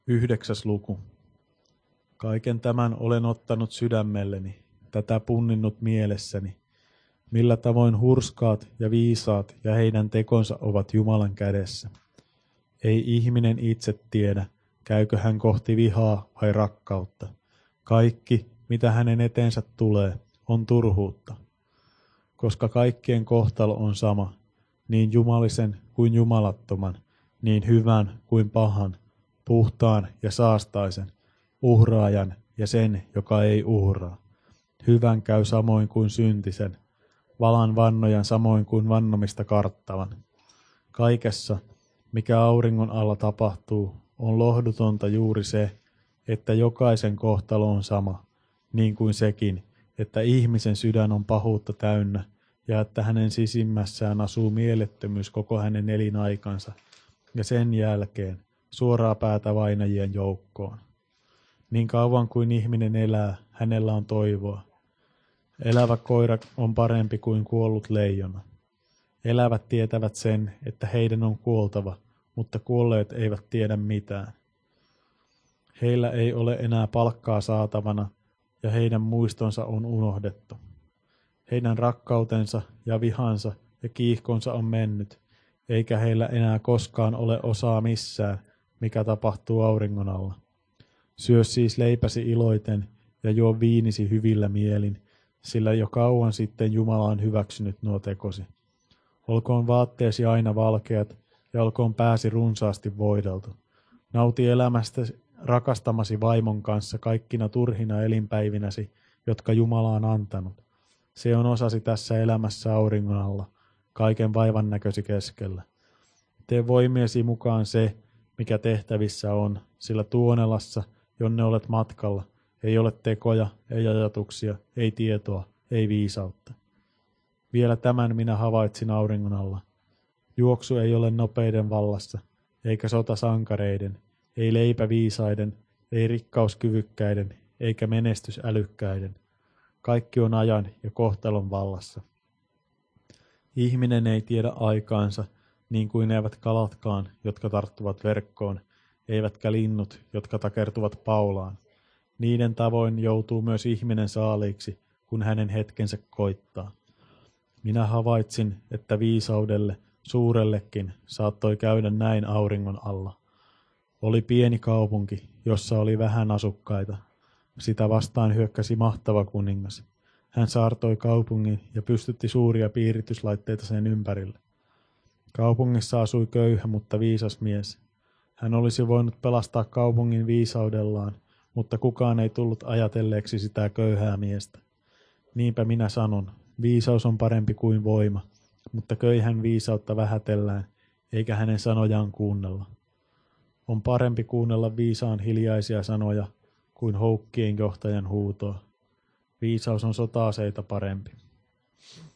9. luku. Kaiken tämän olen ottanut sydämelleni, tätä punninnut mielessäni, millä tavoin hurskaat ja viisaat ja heidän tekonsa ovat Jumalan kädessä. Ei ihminen itse tiedä, käykö hän kohti vihaa vai rakkautta. Kaikki, mitä hänen eteensä tulee, on turhuutta. Koska kaikkien kohtalo on sama, niin jumalisen kuin jumalattoman, niin hyvän kuin pahan, puhtaan ja saastaisen, uhraajan ja sen, joka ei uhraa. Hyvän käy samoin kuin syntisen, valan vannojan samoin kuin vannomista karttavan. Kaikessa, mikä auringon alla tapahtuu, on lohdutonta juuri se, että jokaisen kohtalo on sama, niin kuin sekin, että ihmisen sydän on pahuutta täynnä ja että hänen sisimmässään asuu mielettömyys koko hänen elinaikansa ja sen jälkeen suoraa päätä vainajien joukkoon. Niin kauan kuin ihminen elää, hänellä on toivoa. Elävä koira on parempi kuin kuollut leijona. Elävät tietävät sen, että heidän on kuoltava, mutta kuolleet eivät tiedä mitään. Heillä ei ole enää palkkaa saatavana, ja heidän muistonsa on unohdettu. Heidän rakkautensa ja vihansa ja kiihkonsa on mennyt, eikä heillä enää koskaan ole osaa missään, mikä tapahtuu auringon alla. Syö siis leipäsi iloiten ja juo viinisi hyvillä mielin, sillä jo kauan sitten Jumala on hyväksynyt nuo tekosi. Olkoon vaatteesi aina valkeat ja olkoon pääsi runsaasti voideltu. Nauti elämästä rakastamasi vaimon kanssa kaikkina turhina elinpäivinäsi, jotka Jumala on antanut. Se on osasi tässä elämässä auringon alla, kaiken vaivan näkösi keskellä. Tee voimiesi mukaan se, mikä tehtävissä on, sillä Tuonelassa, jonne olet matkalla, ei ole tekoja, ei ajatuksia, ei tietoa, ei viisautta. Vielä tämän minä havaitsin auringon alla. Juoksu ei ole nopeiden vallassa, eikä sota sankareiden, ei leipä viisaiden, ei rikkaus kyvykkäiden, eikä menestys älykkäiden. Kaikki on ajan ja kohtalon vallassa. Ihminen ei tiedä aikaansa, niin kuin eivät kalatkaan, jotka tarttuvat verkkoon, eivätkä linnut, jotka takertuvat paulaan. Niiden tavoin joutuu myös ihminen saaliiksi, kun hänen hetkensä koittaa. Minä havaitsin, että viisaudelle, suurellekin, saattoi käydä näin auringon alla. Oli pieni kaupunki, jossa oli vähän asukkaita. Sitä vastaan hyökkäsi mahtava kuningas. Hän saartoi kaupungin ja pystytti suuria piirityslaitteita sen ympärille. Kaupungissa asui köyhä, mutta viisas mies. Hän olisi voinut pelastaa kaupungin viisaudellaan, mutta kukaan ei tullut ajatelleeksi sitä köyhää miestä. Niinpä minä sanon, viisaus on parempi kuin voima, mutta köyhän viisautta vähätellään, eikä hänen sanojaan kuunnella. On parempi kuunnella viisaan hiljaisia sanoja, kuin houkkien johtajan huutoa. Viisaus on sota-aseita parempi.